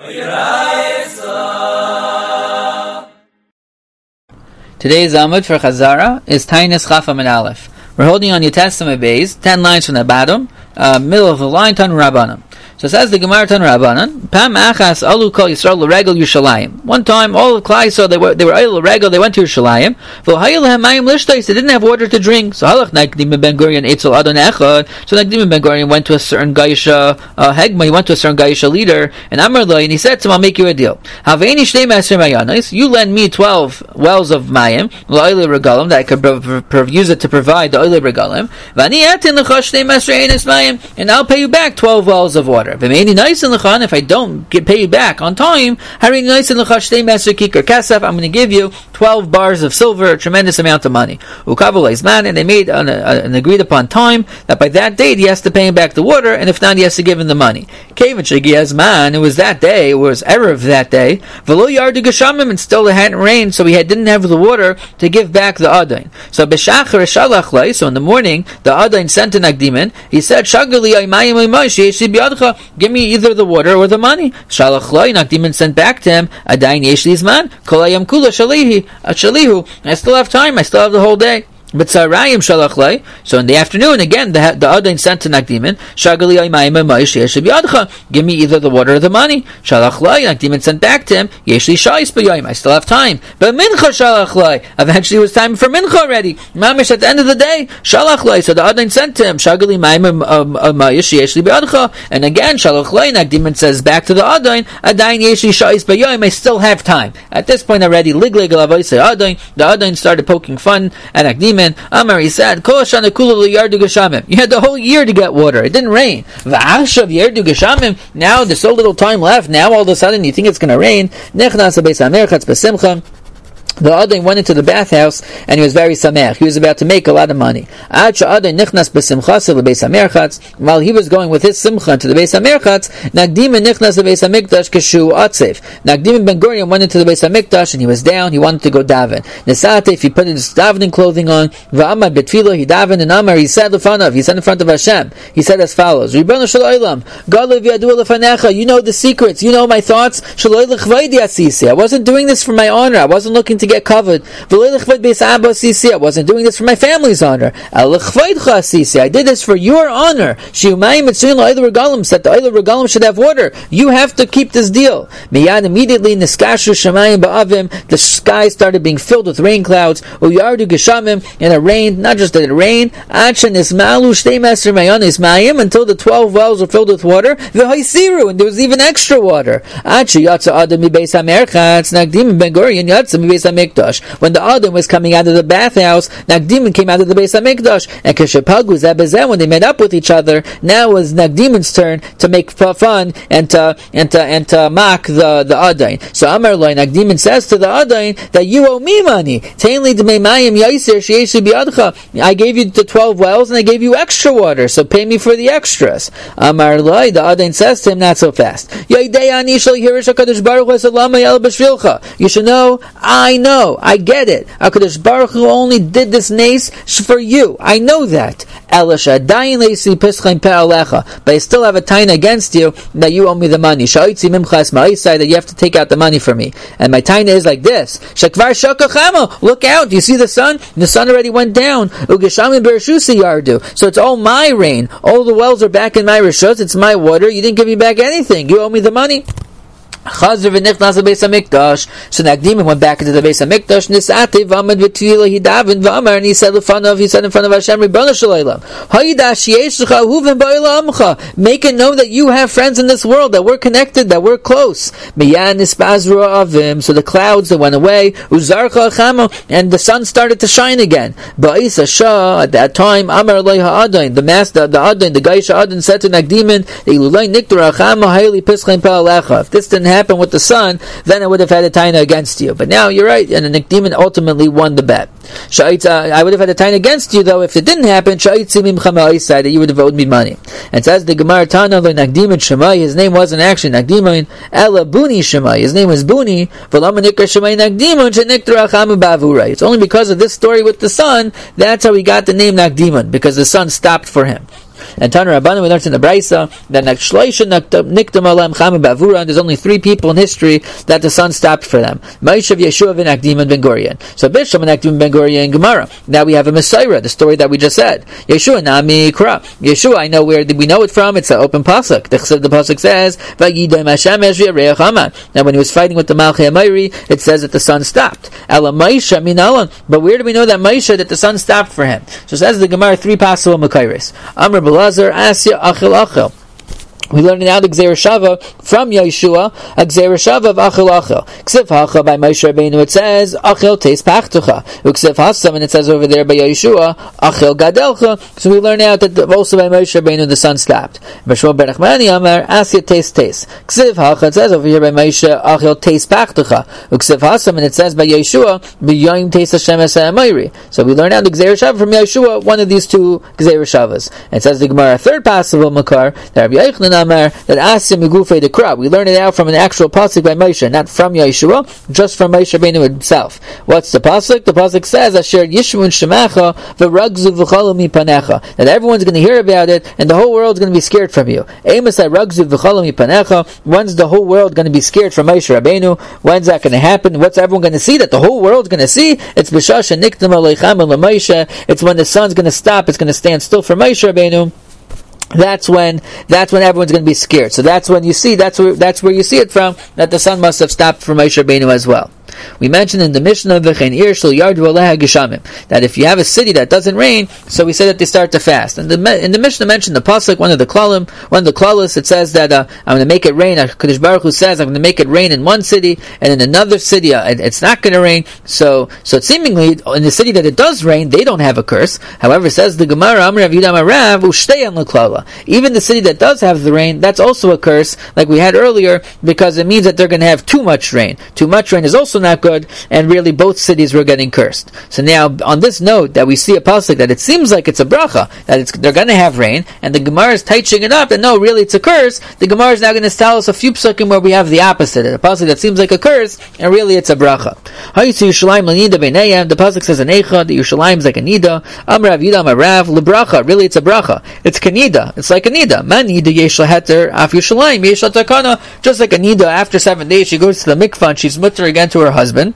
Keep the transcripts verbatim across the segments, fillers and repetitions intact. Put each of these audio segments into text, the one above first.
Today's Amud for Chazara is Tainis Chafam and Aleph. We're holding on your Testament base, ten lines from the bottom, uh, middle of the line, Tan Rabbanan. So says the Gemara Tan Rabbanan, Pam Achas Alu Kol Yisrael L'Regel Yerushalayim. One time, all of Klal Yisrael, they were they were L'Regel, they went to Yerushalayim. V'Hayil Hamayim Lishtais, they didn't have water to drink. So Halach Nagdim Ben Gurion Eitzel Adon Echad. So Nagdim Ben Gurion went to a certain Gaisha uh, Hegma, he went to a certain Gaisha leader, and Amar Lo, and he said to him, I'll make you a deal. Haveini Shnei Maser Mayanos, you lend me twelve wells of Mayim, L'Oile Regalim, that I could prov- prov- use it to provide the Oile Regalim. V'Ani Atin L'Chosh Shnei Maser Eines Mayim, and I'll pay you back twelve wells of water. V'Meini Nice in L'Chan, if I don't get paid back on time, Harini Nice in L'Chon Shtei Maser Kikar Kasef, I'm going to give you twelve bars of silver, a tremendous amount of money. Ukavul man, and they made an, an agreed upon time that by that date he has to pay him back the water, and if not, he has to give him the money. Kevin Shagi man, it was that day, it was Erev that day, Velo Yardu Geshamim, and still it hadn't rained, so he had, didn't have the water to give back the Adain. So B'Shachar Shalach Lai, so in the morning, the Adain sent an Agdimin, he said, Shagali Aymayim Aymayim Sheyeshi B'Yadcha, give me either the water or the money. Shalach Lai, Nagdimin sent back to him, Adain Yesh Lizman, Kolayam Kula Shalihi, Shalihu, I still have time, I still have the whole day. But Tzarayim Shalach Lai, so in the afternoon, again, the the Adain sent to Nagdimin, Shagali Aymayim Aymayim Sheyesh B'Yadcha, give me either the water or the money. Shalach Lai, Nagdimin sent back to him, Yeshli Shais B'Yayim, I still have time. But Mincha Shalach Lai, eventually it was time for Mincha already. Mamish at the end of the day, Shalach Lai, so the Adain sent to him, Shagali Aymayim Aymayim Sheyesh B'Yadcha, and again, Shalach Lai, Nagdimin says back to the Adain, Adain Yeshli Shais B'Yayim, I still have time. At this point already, Ligleg Lavaisei Adain, the Adain started poking fun at Nagdimin. Amar, he said, you had the whole year to get water. It didn't rain. Now there's so little time left. Now all of a sudden you think it's going to rain. The Adain went into the bathhouse and he was very samech. He was about to make a lot of money. While he was going with his simcha to the Beis HaMerchatz, Nagdim nichnas the Beis HaMikdash keshu atzef. Nagdim Ben Gurion went into the Beis HaMikdash and he was down. He wanted to go daven. Nesatef, he put his davening clothing on. Va'amad betfilo, he davened, and Amar, he said lefanav, he said in front of Hashem. He said as follows: Ribono shel olam, Galev yadu lefanecha. You know the secrets. You know my thoughts. Shaloi lechvaydi asisi. I wasn't doing this for my honor. I wasn't looking to get covered. I wasn't doing this for my family's honor. I did this for your honor. That the Oile Regalim should have water. You have to keep this deal. Miyad, immediately, the sky started being filled with rain clouds. And it rained. Not just that it rained, until the twelve wells were filled with water. And there was even extra water. When the Adam was coming out of the bathhouse, Nagdimin came out of the Beis HaMikdash, and Keshepagu Zebezeh, when they met up with each other, now it was Nagdimin's turn to make fun and to and to and to mock the the Adain. So Amar Loi, Nagdimin says to the Adain that you owe me money. I gave you the twelve wells and I gave you extra water, so pay me for the extras. Amar Loi, the Adain says to him, not so fast. You should know, I know, I get it. HaKadosh Baruch Hu only did this nace for you. I know that. But I still have a taina against you that you owe me the money. That you have to take out the money for me. And my taina is like this. Look out, do you see the sun? The sun already went down. So it's all my rain. All the wells are back in my rishos. It's my water. You didn't give me back anything. You owe me the money. Chazar v'nichnas Beis HaMikdash. So Nagdimin went back into the Beis HaMikdash. Nisate v'amad v'tila he davened v'amar, and he said in front of he said in front of Hashem, Ribono shel olam, Hayidash yesh lecha ahuven ba'olam amcha. Make it known that you have friends in this world, that we're connected, that we're close. Miyan nispazru avim. So the clouds that went away, uzarcha achamo, and the sun started to shine again. Ba'is Shah, at that time, Amar Loi ha'adain, the master, the adain, the Gaisha adain said to Nagdimin, Ilulai niktur achamo hayli pischem pa'alecha. If this didn't happen with the sun, then I would have had a taina against you. But now you're right, and the Nagdimin ultimately won the bet. I would have had a taina against you, though, if it didn't happen, that you would have owed me money. And says the Gemara Tana Nagdimin Shemai, his name wasn't actually Nagdimin, Ela Buni Shemai, his name was Buni. It's only because of this story with the sun, that's how he got the name Nagdimin, because the sun stopped for him. And Tana Rabbanan, we learned in the Braisa that there's only three people in history that the sun stopped for them. Moshe, Yeshua, and Akdim and Ben Gurion. So Bishlam and Akdim and Ben Gurion and Gemara. Now we have a Messiah, the story that we just said. Yeshua, Nami Kra. Yeshua, I know where did we know it from? It's an open pasuk. The, the pasuk says, now when he was fighting with the Malchei Amori, it says that the sun stopped. But where do we know that Moshe, that the sun stopped for him? So it says the Gemara, three possible Makairis. Amr Belazar, Asya, Achil, Achil. We learned now the Gzeir Shava from Yeshua, a Gzeir Shava of Achil Achil. Ksiv Hacha by Moshe Rabbeinu, it says Achil Teis Pachtucha. Uksiv Hasam, and it says over there by Yeshua Achil Gadelcha. So we learn out that also by Moshe Rabbeinu the sun stopped. Bashmuel ben Nachmani Amar Asya Teis Teis. Ksiv Hacha, it says over here by Moshe Achil Teis Pachtucha. Uksiv Hasam, and it says by Yeshua B'Yoyim Teis Hashem Esayamayri. So we learn out the Gzeir Shava from Yeshua, one of these two Gzeir Shavas. And it says the Gemara, a third possible Makar that Rabbi Yochanan that Asya Migufe the Krab. We learn it out from an actual pasuk by Moshe, not from Yeshua, just from Moshe Rabbeinu himself. What's the pasuk? The pasuk says, "Asher Yishmun Shemacha v'Ragzu v'Chalu mipanecha." That everyone's going to hear about it, and the whole world's going to be scared from you. Amos Ragzu v'Chalu mipanecha. When's the whole world going to be scared from Moshe Rabbeinu? When's that going to happen? What's everyone going to see? That the whole world's going to see? It's B'Shasha Niktam Aleichem L'Moshe. It's when the sun's going to stop. It's going to stand still for Moshe Rabbeinu. That's when that's when everyone's going to be scared. So that's when you see that's where that's where you see it from, that the sun must have stopped for Moshe Rabbeinu as well. We mentioned in the Mishnah that if you have a city that doesn't rain, so we say that they start to fast. And the, in the Mishnah mentioned the pasuk, one of the klalim, one of the klalos, it says that uh, I'm going to make it rain. Kadosh Baruch Hu says I'm going to make it rain in one city, and in another city uh, it's not going to rain. So, so seemingly in the city that it does rain, they don't have a curse. However, says the Gemara, Amrav Yudam Arav Ushteyan L'Klala. Even the city that does have the rain, that's also a curse, like we had earlier, because it means that they're going to have too much rain. Too much rain is also not good, and really both cities were getting cursed. So now, on this note, that we see a pasuk that it seems like it's a bracha, that it's, they're going to have rain, and the Gemara is teaching it up, and no, really it's a curse. The Gemara is now going to tell us a few psukim where we have the opposite, a pasuk that seems like a curse, and really it's a bracha. The pasuk says an eicha, the Yerushalayim is like a nida, Amrav Yudam Arav, lebracha, really it's a bracha. It's kanida, it's like a nida. Man nida yesh laheter, af Yerushalayim yesh latakana, just like a nida, after seven days she goes to the mikvah and she's mutter again to her husband.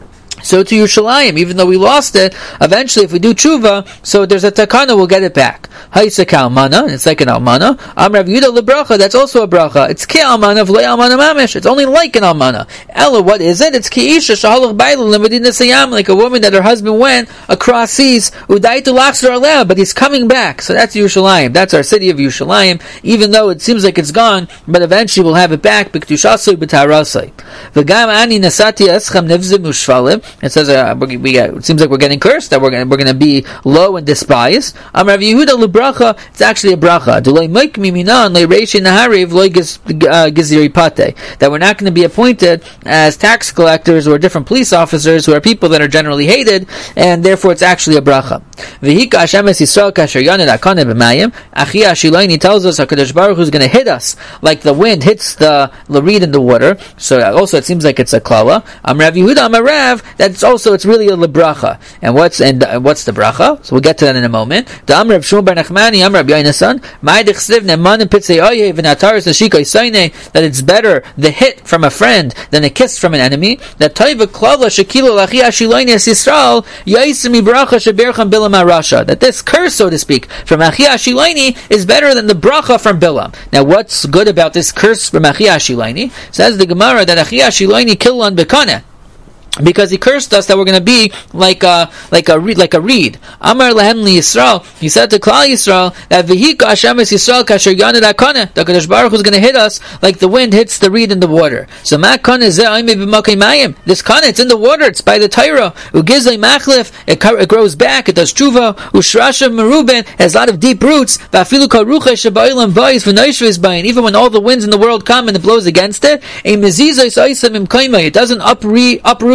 So to Yerushalayim, even though we lost it, eventually if we do tshuva, so there's a takana, we'll get it back. Haisa ka'almana, it's like an almana. Amrav Yudah lebracha, that's also a bracha. It's ke'almana v'lei almana mamish. It's only like an almana. Ella, what is it? It's ke'isha shahalach bailu l'medina sayam, like a woman that her husband went across seas, udaitu lachzor aleh, but he's coming back. So that's Yerushalayim. That's our city of Yerushalayim, even though it seems like it's gone, but eventually we'll have it back, b'ktushasui b'tarasai. V'gam ani nasati eschem nevzim ushvalim. It says uh, we, we, uh, it seems like we're getting cursed, that we're going we're going to be low and despised. Amrav Yehuda lebracha, it's actually a bracha. Delay make miminan le reishi nahariv le giziri pate, that we're not going to be appointed as tax collectors or different police officers who are people that are generally hated, and therefore it's actually a bracha. V'hika Hashem es Yisrael kasher yaned akane b'mayim. Achi Ashilayni tells us HaKadosh Baruch Hu is going to hit us like the wind hits the the reed in the water. So also it seems like it's a klala. Amrav Yehuda Amarav, that's also, it's really a lebracha. And what's and uh, what's the bracha? So we'll get to that in a moment. The Amrav Shmuel bar Nachmani, Amrav Yonasan, Ma'idich Sliv Nemanim Pitzei Oyev V'Nataris Nashika Yisaynei, that it's better the hit from a friend than a kiss from an enemy. That Toiva Klala Shekilo Lachi Ashiloini Es Yisrael Yaisimi Bracha Shebercham Bilam Arasha, that this curse, so to speak, from Achi Ashiloini is better than the bracha from Bilam. Now what's good about this curse from Achi Ashiloini? Says the Gemara that Achi Ashiloini Kilon Bekaneh, because he cursed us that we're going to be like a like a reed, like a reed. Amar lehem li Yisrael, he said to Klal Yisrael that v'hika Hashem es Yisrael kasher yaned akane, the Kadosh Baruch Hu is going to hit us like the wind hits the reed in the water. So ma kane zeh aimei b'makei mayim, this kane, it's in the water, it's by the Torah. Ugizlei machlif, it grows back, it does tshuva. Ushrashav meruben, it has a lot of deep roots. V'afilu kol ruchei sheba'ilam vayis v'noishvis bayin, even when all the winds in the world come and it blows against it, a mezizos oisam im kaimai, it doesn't upre- uproot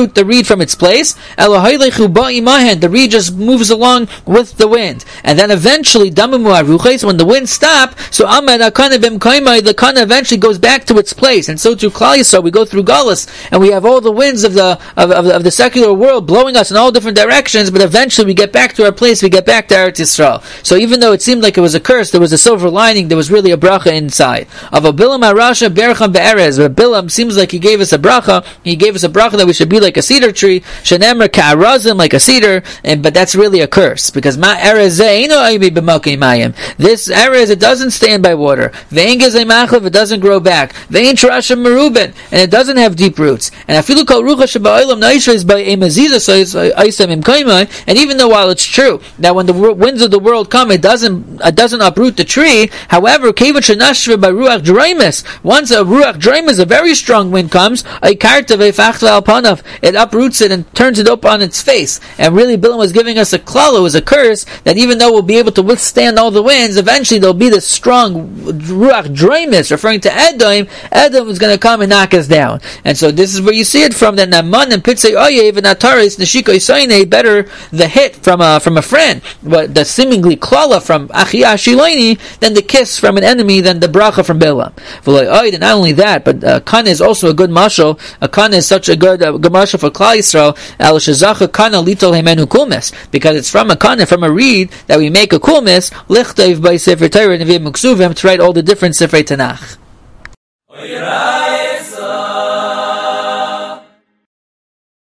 uproot the reed from its place. The reed just moves along with the wind. And then eventually, when the wind stops, so the kana eventually goes back to its place. And so to Klal Yisrael, we go through Galus, and we have all the winds of the of, of, of the secular world blowing us in all different directions, but eventually we get back to our place, we get back to Eretz Yisrael. So even though it seemed like it was a curse, there was a silver lining, there was really a bracha inside. Of a Bilam Arasha Beracham Be'erez, where Bilam seems like he gave us a bracha, he gave us a bracha that we should be like a cedar tree, Shenemar Ka'arazim, like a cedar, and, but that's really a curse, because Ma Erez this Erez, it doesn't stand by water, Ve'en Gezei Machlav, it doesn't grow back, Ve'en Trashim Merubin, and it doesn't have deep roots, and Afilu Kol Rucha Sheba'olam Naisha is by Emaziza, so it's Aisam Im Kaimai, and even though while it's true that when the winds of the world come, it doesn't it doesn't uproot the tree, however, Kevat Shenashve by Ruach Draimis, once a Ruach Draimis, a very strong wind comes, it uproots it and turns it up on its face. And really, Bilam was giving us a klal, it was a curse, that even though we'll be able to withstand all the winds, eventually there'll be this strong Ruach Draimis, referring to Edom. Edom is going to come and knock us down. And so this is where you see it from, that Naman and Pitzei Oyev and Ataris, Neshiko Isaine, better the hit from a, from a friend, but the seemingly klala from Achia Shiloini, than the kiss from an enemy, than the bracha from Bilam. And not only that, but uh, kana is also a good mashal. A kana is such a good, uh, good mashal for Klal Yisrael. Al shezacha kana litol hemenu kulmis, because it's from a kana, from a reed, that we make a kulmis lichtayv by Sefer Torah Nevi'im Muksuvim, to write all the different Sefer Tanakh.